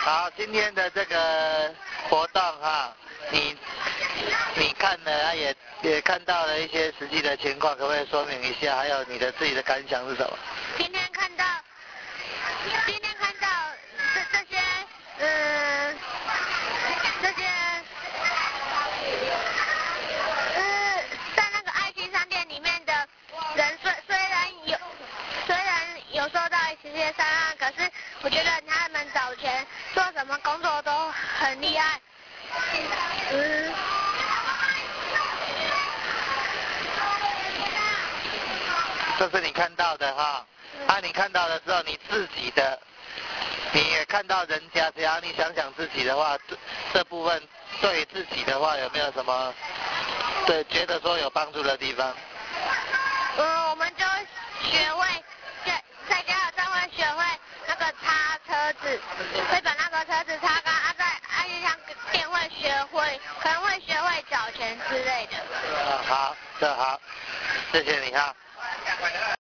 好，今天的这个活动哈，你看了也看到了一些实际的情况，可不可以说明一下？还有你的自己的感想是什么？ 今天看到这些在那个爱心商店里面的人虽然有受到一些伤害，可是我觉得他们找钱做什么工作都很厉害。 这是你看到的哈，你看到了之后，你自己的，你也看到人家，只要你想想自己的话，这部分对自己的话有没有什么对觉得说有帮助的地方？ 我们就学会在加油站会学会那个擦车子，会把那个车子擦干，在爱心商店可能会学会缴钱之类的。 好，这好，谢谢你哈。